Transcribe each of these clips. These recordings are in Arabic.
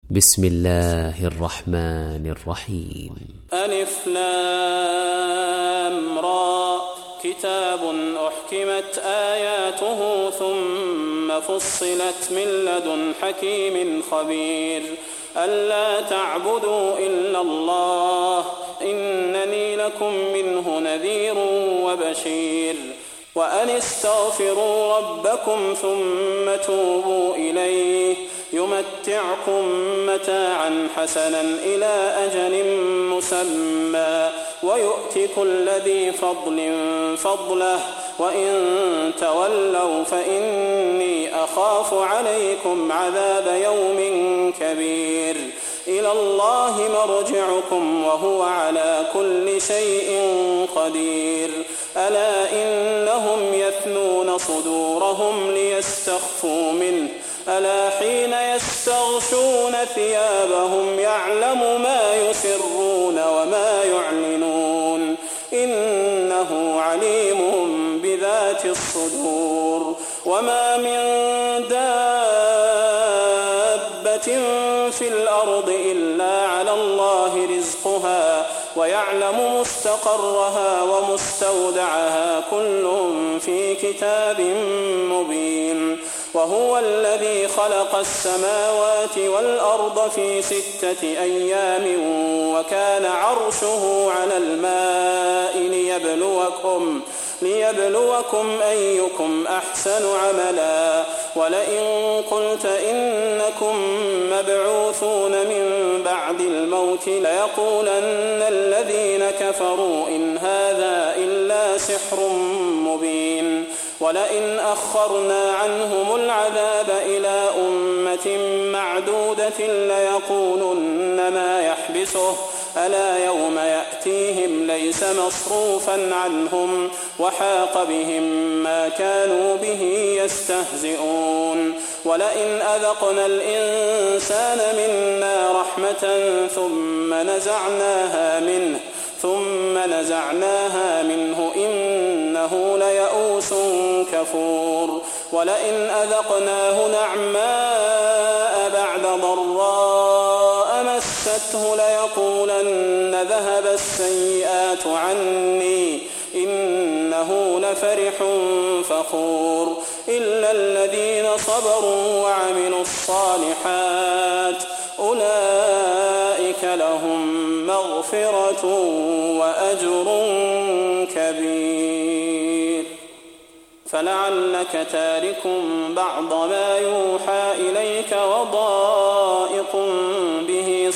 بسم الله الرحمن الرحيم. ألف لام را كتاب أحكمت آياته ثم فصلت من لدن حكيم خبير ألا تعبدوا إلا الله إنني لكم منه نذير وبشير وأن استغفروا ربكم ثم توبوا إليه يمتعكم متاعا حسنا إلى أجل مسمى ويؤت كل ذي فضل فضله وإن تولوا فإني أخاف عليكم عذاب يوم كبير إلى الله مرجعكم وهو على كل شيء قدير ألا إنهم يثنون صدورهم ليستخفوا منه ألا حين يستغشون ثيابهم يعلم ما يسرون وما يعلنون إنه عليم بذات الصدور وما من دابة في الأرض إلا على الله رزقها ويعلم مستقرها ومستودعها كل في كتاب مبين وهو الذي خلق السماوات والأرض في 6 أيام وكان عرشه على الماء ليبلوكم أيكم أحسن عملا ولئن قلت إنكم مبعوثون من بعد الموت ليقولن الذين كفروا إن هذا إلا سحر مبين ولئن أخرنا عنهم العذاب إلى أمة معدودة ليقولن ما يحبسه ألا يوم يأتيهم ليس مصروفا عنهم وحاق بهم ما كانوا به يستهزئون ولئن أذقنا الإنسان منا رحمة ثم نزعناها منه إنه ليئوس كفور ولئن أذقناه نعماء بعد ضراء مسته ليقولن ذهب السيئات عني إنه لفرح فخور إلا الذين صبروا وعملوا الصالحات أولئك لهم مغفرة وأجر كبير فلعلك تارك بعض ما يوحى إليك وضائق به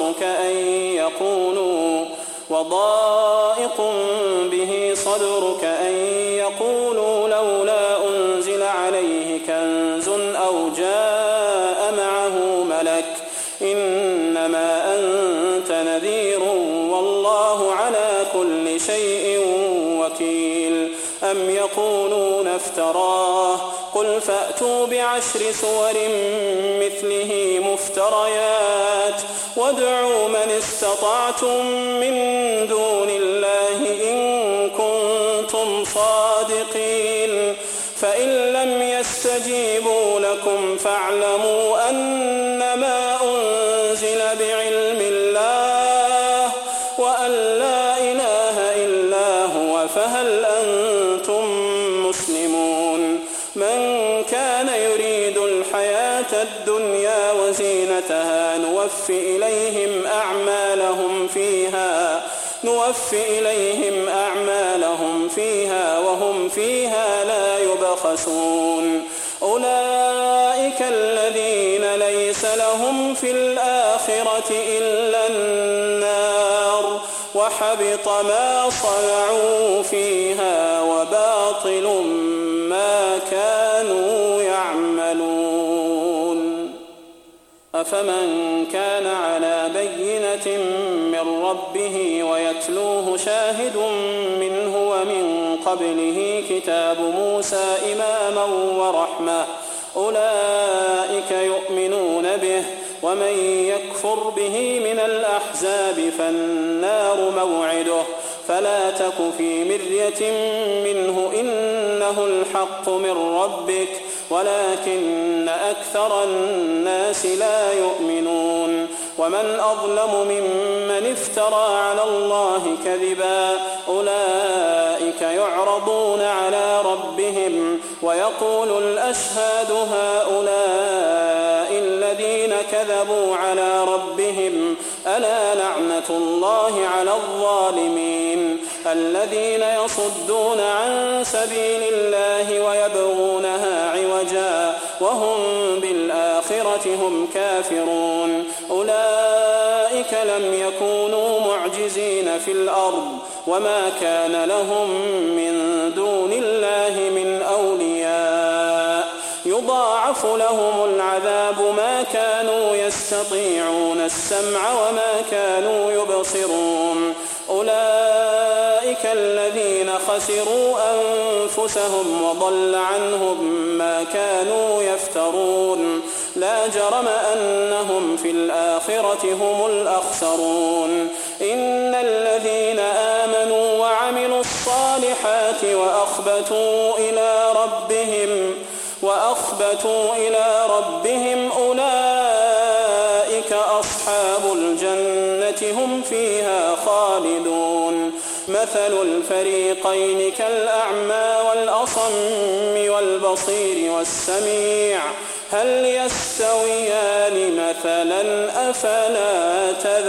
صدرك أن يقولوا لولا أنزل عليه كنز أو جاء معه ملك إنما أنت نذير والله على كل شيء وكيل أم يقولون افتراه قل فأتوا ب10 سور مثله مفتريات وادعوا من استطعتم من دون الله إن كنتم صادقين فإن لم يستجيبوا لكم فاعلموا أنما أنزل بعلم الله وأن لا إله إلا هو فهل أنتم مسلمون من كان يريد الحياة الدنيا وزينتها نوفي إليهم أعمالهم فيها وهم فيها لا يبخسون أولئك الذين ليس لهم في الآخرة إلا النار وحبط ما صنعوا فيها وباطل ما كانوا يعملون أفمن كان على بينة من ربه ويتلوه شاهد منه ومن قبله كتاب موسى إماما ورحمة أولئك يؤمنون به ومن يكفر به من الأحزاب فالنار موعده فلا تك في مرية منه إنه الحق من ربك ولكن أكثر الناس لا يؤمنون ومن أظلم ممن افترى على الله كذبا أولئك يعرضون على ربهم ويقول الأشهاد هؤلاء الذين كذبوا على ربهم ألا لعنة الله على الظالمين الذين يصدون عن سبيل الله ويبغونها عوجا وهم بالآخرة هم كافرون أولئك لم يكونوا معجزين في الأرض وما كان لهم من دون الله من أولياء يضاعف لهم العذاب ما كانوا يستطيعون السمع وما كانوا يبصرون أولئك الذين خسروا أنفسهم وضل عنهم ما كانوا يفترون لا جرم أنهم في الآخرة هم الأخسرون إن الذين آمنوا وعملوا الصالحات وأخبتوا إلى ربهم أولئك أصحاب الجنة هم فيها خالدون مثل الفريقين كالأعمى والأصم والبصير والسميع هل يستويان مثلا أفلا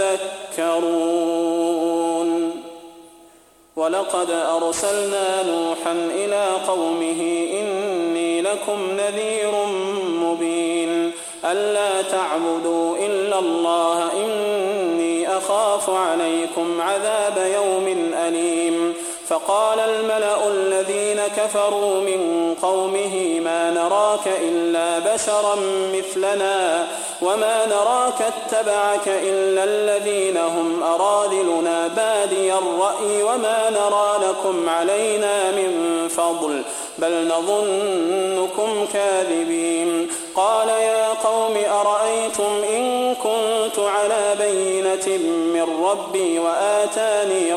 تذكرون ولقد أرسلنا نوحا إلى قومه إني لكم نذير مبين ألا تعبدوا إلا الله إني أخاف عليكم عذاب يوم أليم فقال الملأ الذين كفروا من قومه ما نراك إلا بشرا مثلنا وما نراك اتبعك إلا الذين هم أراذلنا بادي الرأي وما نرى لكم علينا من فضل بل نظنكم كاذبين قال يا قوم أرأيتم إن كنت على بينة من ربي وآتاني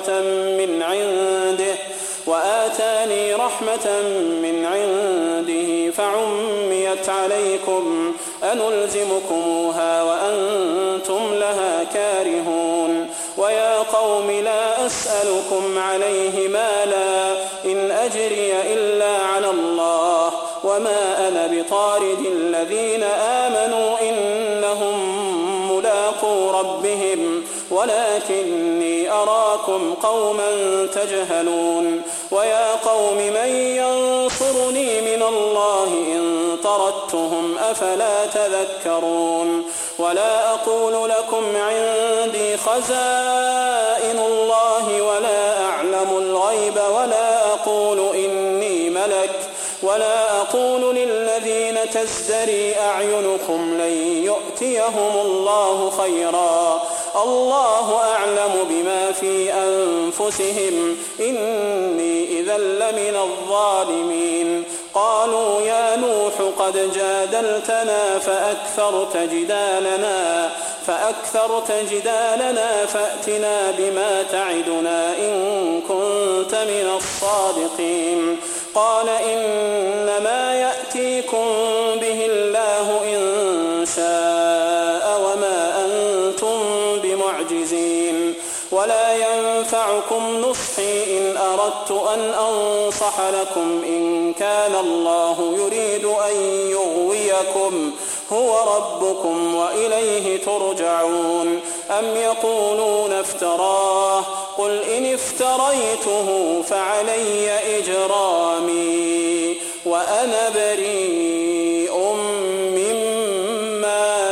رحمة من عنده فعميت عليكم أنلزمكموها وأنتم لها كارهون ويا قوم لا أسألكم عليه مالا إن أجري إلا على الله وما أنا بطارد الذين آمنوا إنهم ملاقو ربهم ولكني أراكم قوما تجهلون ويا قوم من ينصرني من الله إن طردتهم أفلا تذكرون ولا أقول لكم عندي خزائن الله ولا أعلم الغيب ولا أقول إني ملك ولا أقول للذين تزدري أعينكم لن يؤتيهم الله خيرا الله أعلم بما في أنفسهم إني إذا لمن الظالمين قالوا يا نوح قد جادلتنا فأكثرت جدالنا فأتنا بما تعدنا إن كنت من الصادقين قال إنما يأتيكم به الله إن شاء وما أنتم بمعجزين ولا ينفعكم نصحي إن أردت أن أنصح لكم إن كان الله يريد أن يغويكم هو ربكم وإليه ترجعون أم يقولون افتراه قل إن افتريته فعلي إجرامي وأنا بريء مما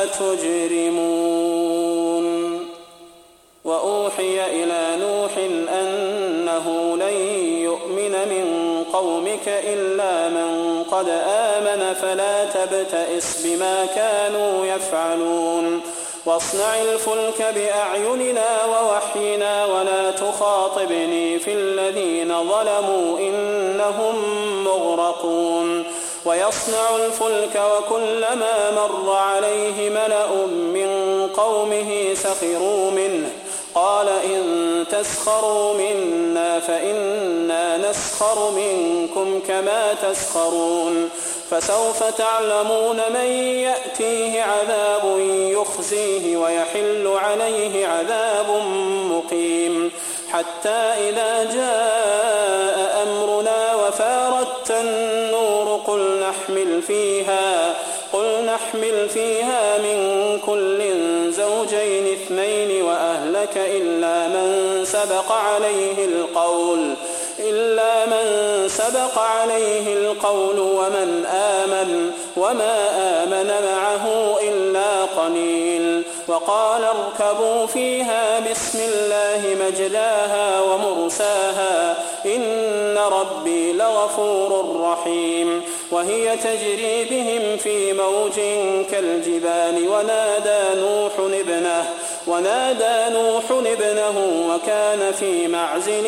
تجرمون وأوحي إلى نوح أنه لن يؤمن من قومك إلا من قد آمن فلا تبتئس بما كانوا يفعلون واصنع الفلك بأعيننا ووحينا ولا تخاطبني في الذين ظلموا إنهم مغرقون ويصنع الفلك وكلما مر عليه ملأ من قومه سخروا منه قال إن تسخروا منا فإنا نسخر منكم كما تسخرون فسوف تعلمون من يأتيه عذاب يخزيه ويحل عليه عذاب مقيم حتى إذا جاء أمرنا وفارت النور قل نحمل فيها من كل زوجين اثنين وأهلك إلا من سبق عليه القول وما آمن معه إلا قليل وقال اركبوا فيها بسم الله مجلاها ومرساها إن ربي لغفور رحيم وهي تجري بهم في موج كالجبال ونادى نوح ابنه وكان في معزل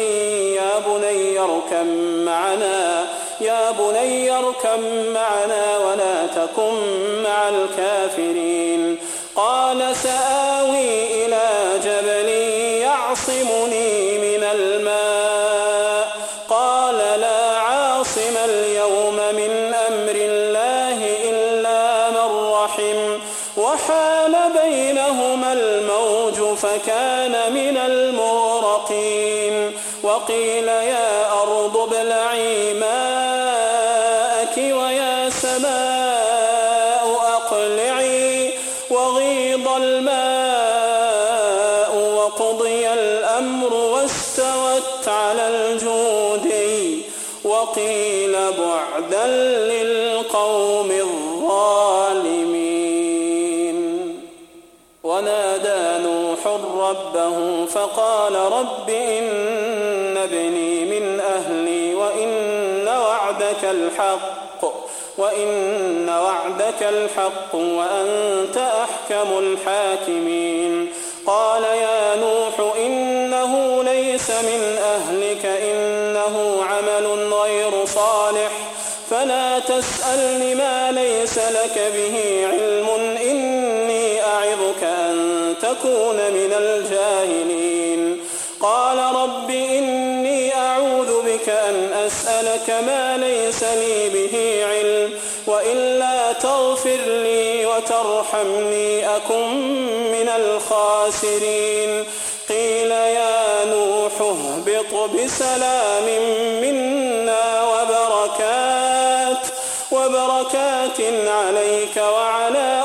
يا بني اركب معنا ولا تكن مع الكافرين قال سآوي إلى جبل يعصمني من الماء قال لا عاصم اليوم من أمر الله إلا من رحم وحال بينهما الموج فكان من المغرقين وقيل يا أرض ابلعي ماءك ويا سماء أقلعي وغيض الماء وقضي الأمر واستوت على الجودي وقيل بعدا للقوم الظالمين ونادى نوح ربه فقال رب إن ابني من أهلي وإن وعدك الحق وأنت أحكم الحاكمين قال يا نوح إنه ليس من أهلك إنه عمل غير صالح فلا تسألني ما ليس لك به علم إني أعظك أن تكون من الجاهلين قال رب إني أعوذ بك أن أسألك ما ليس لي به علم وإلا تغفر لي وترحمني أكن من الخاسرين قيل يا نوح اهبط بسلام منا وبركات عليك وعلى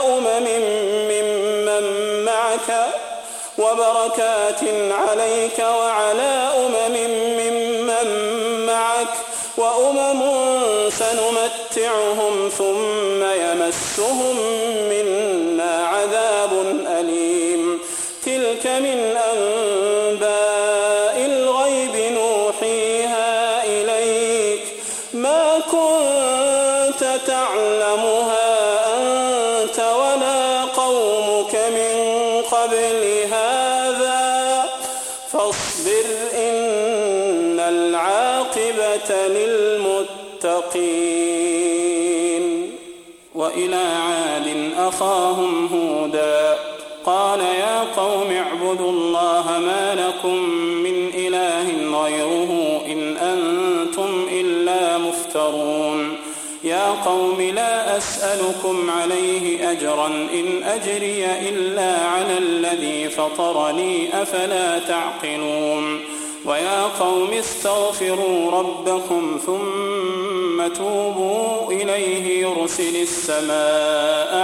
أمم ممن معك وأمم سنمتعهم ثم يمسهم منا عذاب أليم تلك من أنباء الغيب نوحيها إليك ما كنت تعلمها أنت ولا قومك من قبل هذا فاصبر إن العاقبة للمتقين وإلى عاد أخاهم هودا قال يا قوم اعبدوا الله ما لكم من إله غيره إن أنتم إلا مفترون يا قوم لا أسألكم عليه أجرا إن أجري إلا على الذي فطرني أفلا تعقلون ويا قوم استغفروا ربكم ثم توبوا إليه يرسل السماء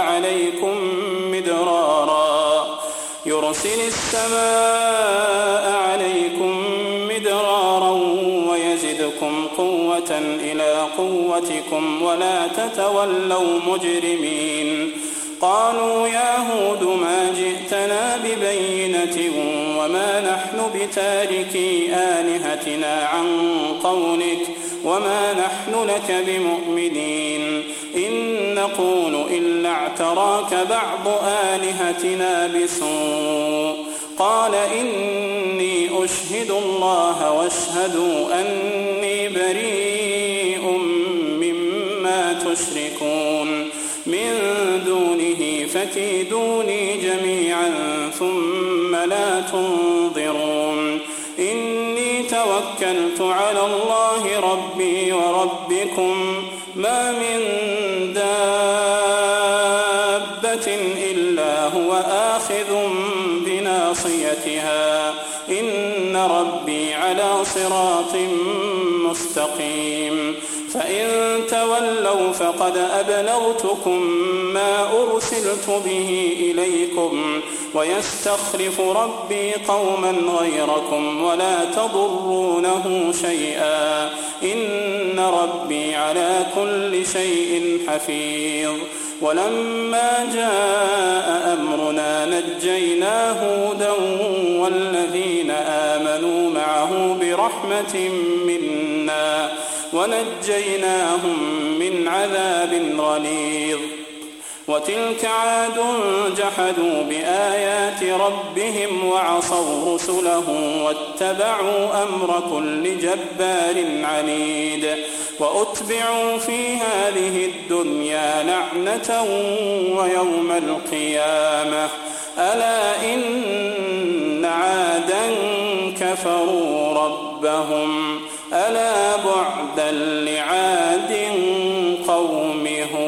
عليكم مدرارا ويزدكم قوة إلى قوتكم ولا تتولوا مجرمين قالوا يا هود ما جئتنا ببينة وما نحن بتاركي آلهتنا عن قولك وما نحن لك بمؤمنين إن نقول إلا اعتراك بعض آلهتنا بسوء قال إني أشهد الله واشهدوا أني بريء مما تشركون من دونه فكيدوني جميعا ثم لا تنظرون إني توكلت على الله ربي وربكم ما من دابة إلا هو آخذ بناصيتها إن ربي على صراط مستقيم فإن تولوا فقد أبلغتكم ما أرسلت به إليكم ويستخلف ربي قوما غيركم ولا تضرونه شيئا إن ربي على كل شيء حفيظ ولما جاء أمرنا نجينا هودا والذين آمنوا معه برحمة منا ونجيناهم من عذاب غليظ وتلك عاد جحدوا بآيات ربهم وعصوا رسله واتبعوا أمر كل جبار عنيد وأتبعوا في هذه الدنيا لعنة ويوم القيامة ألا إن عادا كفروا ربهم ألا بعدا لعاد قوم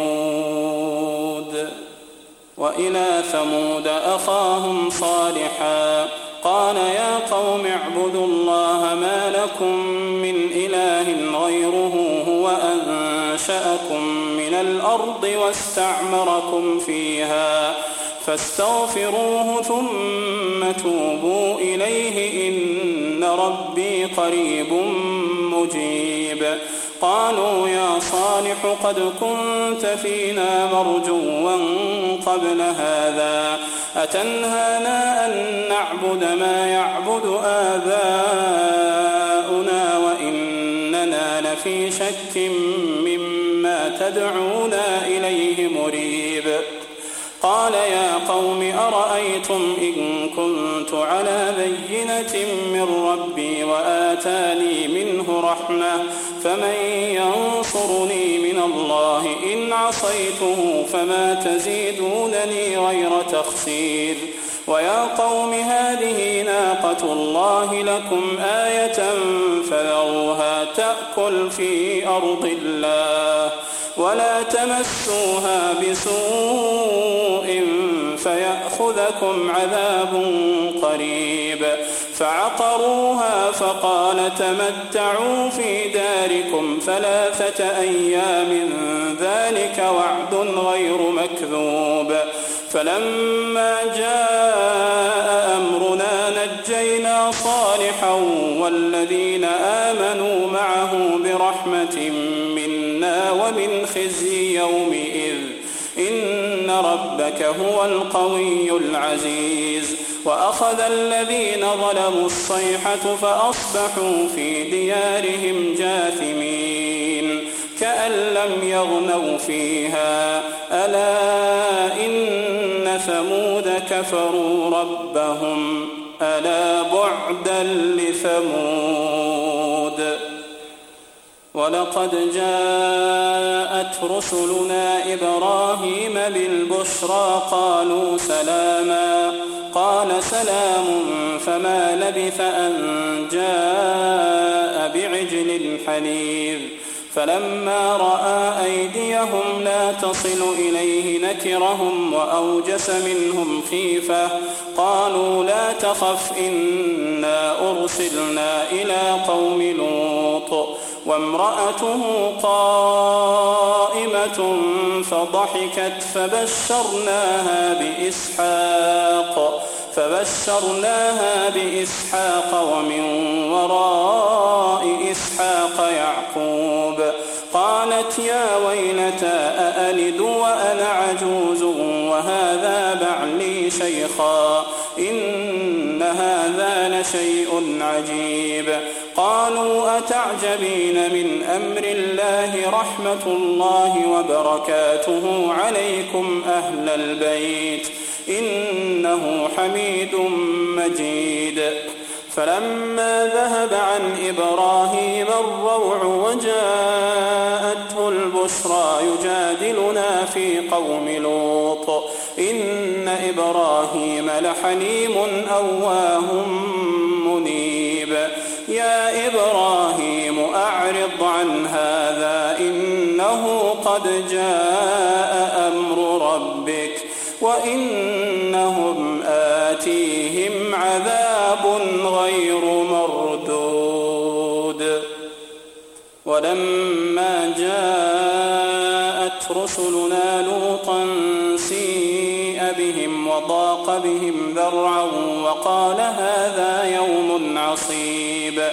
هود وإلى ثمود أخاهم صالحا قال يا قوم اعبدوا الله ما لكم من إله غيره هو أنشأكم من الأرض واستعمركم فيها فاستغفروه ثم توبوا إليه إن ربي قريب مجيب قالوا يا صالح قد كنت فينا مرجوا قبل هذا أتنهانا أن نعبد ما يعبد آباؤنا وإننا لفي شك مما تدعونا إليه مريب قال يا قوم أرأيتم إن كنت على بينة من ربي وآتاني منه رحمة فمن ينصرني من الله إن عصيته فما تزيدونني غير تخسير ويا قوم هذه ناقة الله لكم آية فذروها تأكل في أرض الله ولا تمسوها بسوء فيأخذكم عذاب قريب فعقروها فقال تمتعوا في داركم 3 أيام ذلك وعد غير مكذوب فلما جاء أمرنا نجينا صالحا والذين آمنوا معه برحمة منا ومن خزي يومئذ إن ربك هو القوي العزيز وأخذ الذين ظلموا الصيحة فأصبحوا في ديارهم جاثمين كأن لم يغنوا فيها ألا إن ثمود كفروا ربهم ألا بعدا لثمود ولقد جاءت رسلنا إبراهيم بالبشرى قالوا سلاما قال سلام فما لبث أن جاء بعجل حنيذ فلما رأى أيديهم لا تصل إليه نكرهم وأوجس منهم خيفة قالوا لا تخف إنا أرسلنا إلى قوم لوط وامرأته قائمة فضحكت فبشرناها بإسحاق ومن وراء إسحاق يعقوب قالت يا ويلتى أألد وأنا عجوز وهذا بعلي شيخا إن هذا لشيء عجيب قالوا أتعجبين من أمر الله رحمة الله وبركاته عليكم أهل البيت إنه حميد مجيد فلما ذهب عن إبراهيم الروع وجاءته البشرى يجادلنا في قوم لوط إن إبراهيم لحليم أواه منيب يا إبراهيم أعرض عن هذا إنه قد جاء أمر ربك وإنهم آتيهم عذاب غير مردود. ولما جاءت رسلنا لوطا سيء بهم وضاق بهم ذرعا وقال هذا يوم عصيب.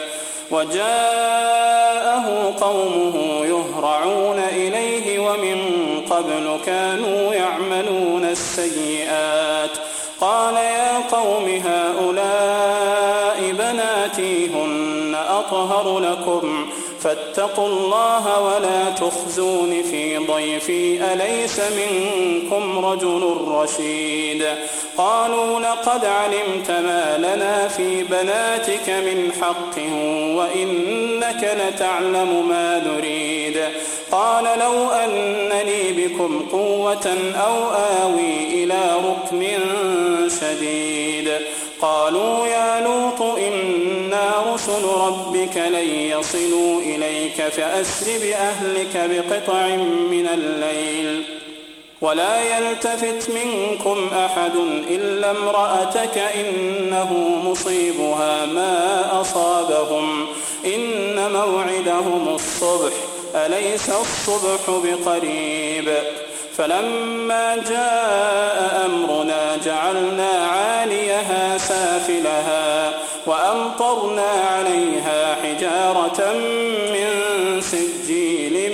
وجاءه قومه يهرعون إليه ومن قبل كانوا يعملون السيئات. قال يا قوم هؤلاء بناتي هن أطهر لكم فاتقوا الله ولا تخزون في ضيفي أليس منكم رجل رشيد. قالوا لقد علمت ما لنا في بناتك من حق وإنك لتعلم ما نريد. قال لو أن لي بكم قوة أو آوي إلى ركن شديد. قالوا يا لوط إنا رسل ربك لن يصلوا إليك فأسر بأهلك بقطع من الليل ولا يلتفت منكم أحد إلا امرأتك إنه مصيبها ما أصابهم إن موعدهم الصبح أليس الصبح بقريب. فلما جاء أمرنا جعلنا عاليها سافلها وأمطرنا عليها حجارة من سجيل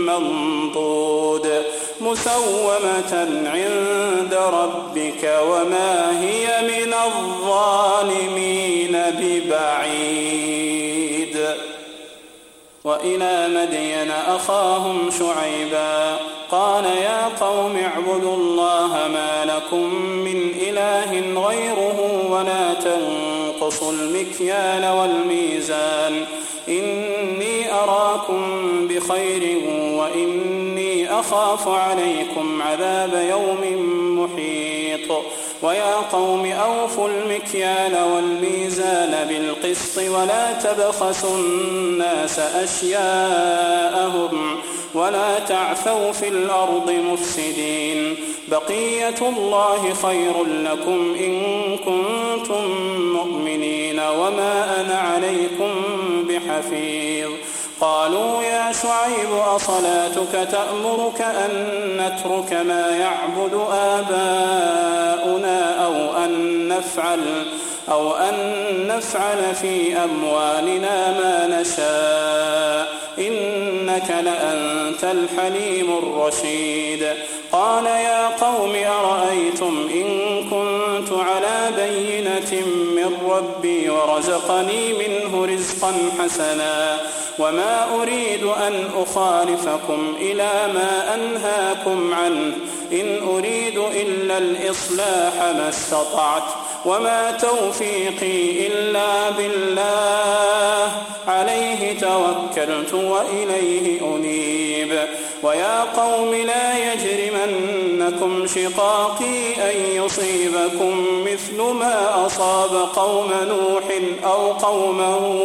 منضود مسومة عند ربك وما هي من الظالمين ببعيد. وإلى مدين أخاهم شعيبا قال يا قوم اعبدوا الله ما لكم من إله غيره ولا تنقصوا المكيال والميزان إني أراكم بخير وإني أخاف عليكم عذاب يوم محيط. ويا قوم أوفوا المكيال والميزان بالقسط ولا تبخسوا الناس أشياءهم ولا تعثوا في الأرض مفسدين. بقية الله خير لكم إن كنتم مؤمنين وما أنا عليكم بحفيظ. قالوا يا شعيب أصلاتك تأمرك أن نترك ما يعبد آباؤنا أو أن نفعل في أموالنا ما نشاء إنك لأنت الحليم الرشيد. قال يا قوم أرأيتم إن كنت على بينة من ربي ورزقني منه رزقا حسنا وما أريد أن أخالفكم إلى ما أنهاكم عنه إن أريد إلا الإصلاح ما استطعت وما توفيقي إلا بالله عليه توكلت وإليه أنيب. ويا قوم لا يجرمنكم شقاقي أن يصيبكم مثل ما أصاب قوم نوح أو قوم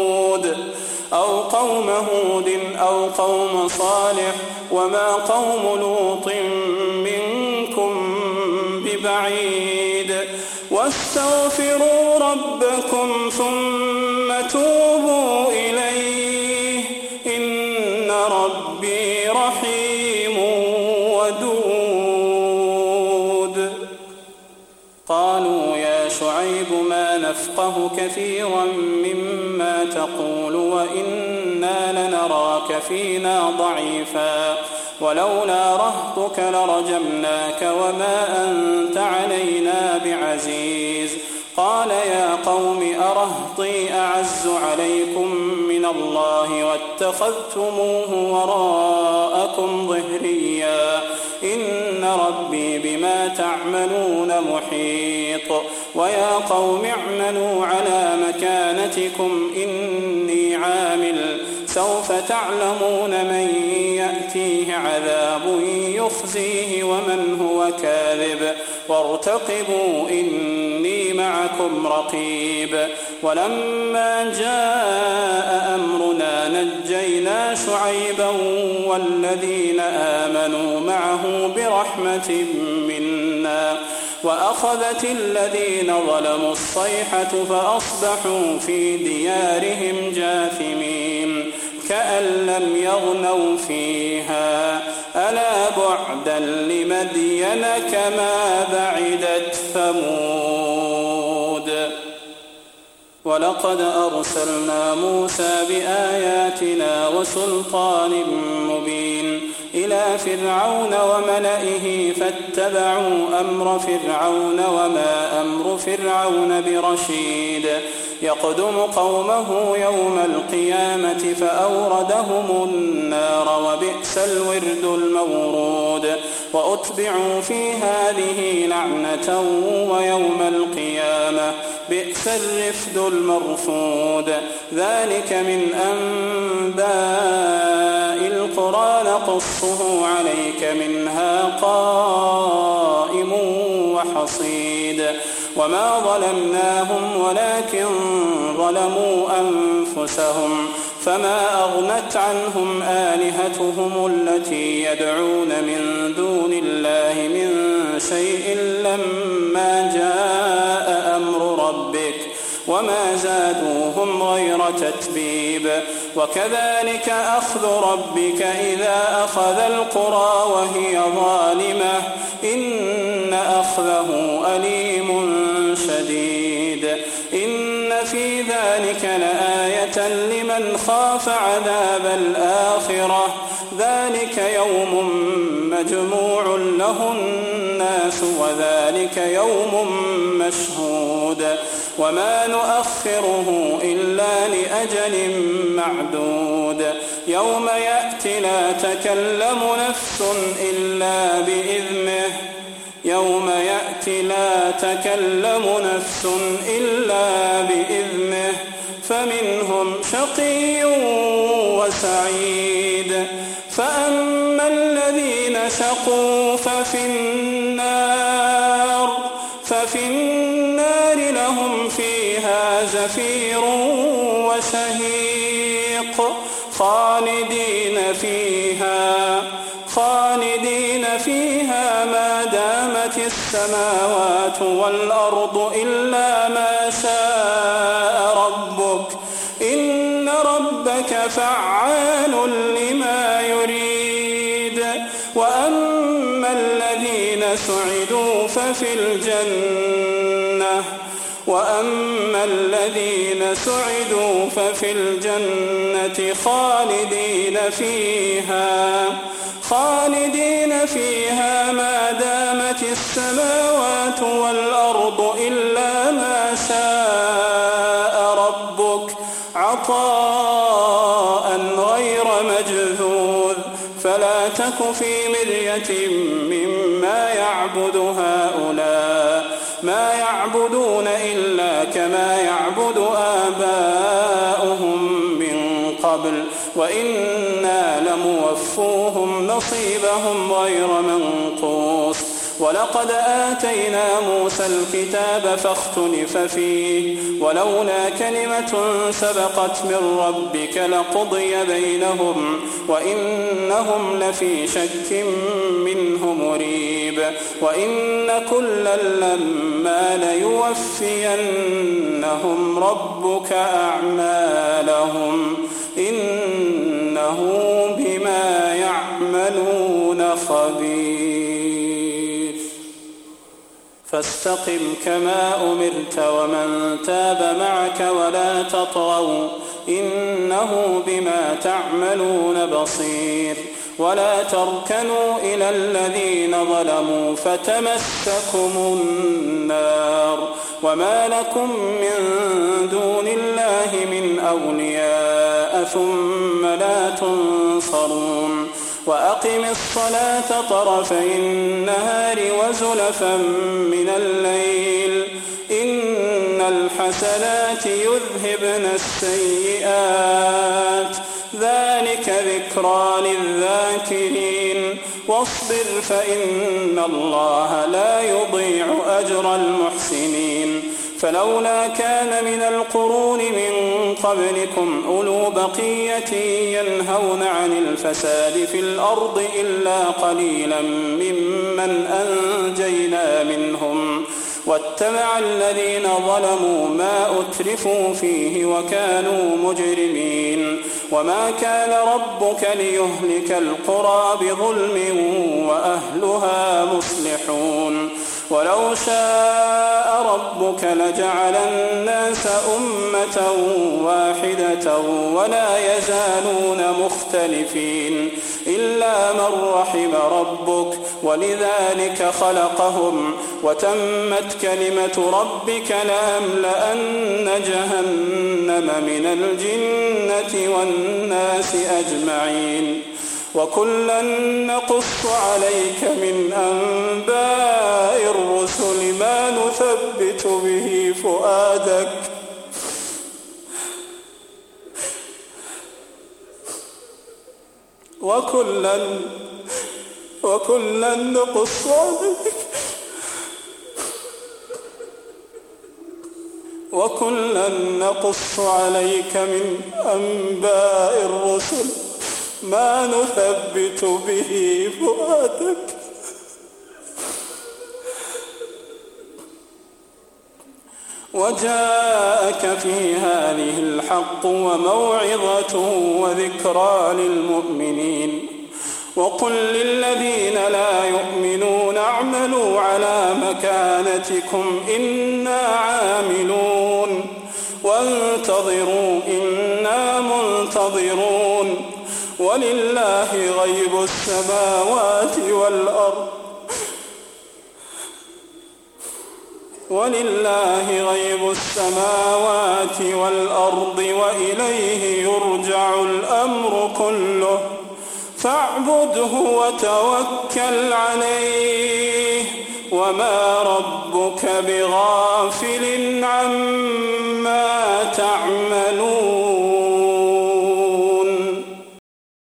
هود أو قوم صالح وما قوم لوط منكم ببعيد. واستغفروا ربكم ثم توبوا إليه إن ربي رحيم ودود. قالوا يا شعيب ما نفقه كثيرا مما تقول وإنا لنراك فينا ضعيفا ولولا رهطك لرجمناك وما أنت علينا بعزيز. قال يا قوم أرهطي أعز عليكم من الله واتخذتموه وراءكم ظهريا إن ربي بما تعملون محيط. ويا قوم اعملوا على مكانتكم إني عامل سوف تعلمون من يأتيه عذاب يخزيه ومن هو كاذب وارتقبوا إني معكم معكم رقيب. ولما جاء أمرنا نجينا شعيبا والذين آمنوا معه برحمة منا وأخذت الذين ظلموا الصيحة فأصبحوا في ديارهم جاثمين كأن لم يغنوا فيها ألا بعدا لمدين كما بعدت ثمود. ولقد أرسلنا موسى بآياتنا وسلطان مبين إلى فرعون وملئه فاتبعوا أمر فرعون وما أمر فرعون برشيد يقدم قومه يوم القيامة فأوردهم النار وبئس الورد المورود. وأتبعوا في هذه لعنة ويوم القيامة بئس الرفد المرفود. ذلك من أنباء القرى نقصه عليك منها قائم وحصيد. وما ظلمناهم ولكن ظلموا أنفسهم فما أغنت عنهم آلهتهم التي يدعون من دون الله من شيء لما جاء أمر ربك وما زادوهم غير تتبيب. وكذلك أخذ ربك إذا أخذ القرى وهي ظالمة إن أخذه أليم شديد. إن في ذلك لآية لمن خاف عذاب الآخرة ذلك يوم مجموع له الناس وذلك يوم مشهود. وما نؤخره إلا لأجل معدود. يوم يأتي لا تكلم نفس إلا بإذنه يوم يأتي لا تكلم نفس إلا بإذنه فمنهم شقي وسعيد. فأما الذين شقوا ففي النار لهم فيها زفير وشهيق خالدين فيها ما دامت السماوات والأرض إلا ما شاء ربك إن ربك فعال لما يريد. وأما الذين سعدوا ففي الجنة خالدين فيها ما دامت السماوات والأرض إلا ما شاء ربك عطاء غير مجذوذ. فلا تك في مرية مما يعبد هؤلاء ما يعبدون إلا كما يعبد آباؤهم من قبل وإنا لموفوهم نصيبهم غير منقوص. ولقد آتينا موسى الكتاب فاختلف فيه ولولا كلمة سبقت من ربك لقضي بينهم وإنهم لفي شك منه مريب. وإن كلا لما ليوفينهم ربك أعمالهم إنه بما يعملون خبير. فاستقم كما أمرت ومن تاب معك ولا تطغوا إنه بما تعملون بصير. ولا تركنوا إلى الذين ظلموا فتمسكم النار وما لكم من دون الله من أولياء ثم لا تنصرون. وأقم الصلاة طرفي النهار وزلفا من الليل إن الحسنات يذهبن السيئات ذلك ذكرى للذاكرين. واصبر فإن الله لا يضيع أجر المحسنين. فلولا كان من القرون من قبلكم أولو بقية ينهون عن الفساد في الأرض إلا قليلا ممن أنجينا منهم واتبع الذين ظلموا ما أترفوا فيه وكانوا مجرمين وما كان ربك ليهلك القرى بظلم وأهلها مصلحون ولو شاء ربك لجعل الناس أمة واحدة ولا يزالون مختلفين إلا من رحم ربك ولذلك خلقهم وتمت كلمة ربك لأملأن جهنم من الجنة والناس أجمعين وكلا نقص عليك من أنباء الرسل ما نثبت به فؤادك وكلا نقص عليك من أنباء الرسل ما نثبت به فؤادك وجاءك في هذه الحق وموعظة وذكرى للمؤمنين وقل للذين لا يؤمنون اعملوا على مكانتكم إنا عاملون وانتظروا إنا منتظرون ولله غيب السماوات والأرض وإليه يرجع الأمر كله فاعبده وتوكل عليه وما ربك بغافل عما تعملون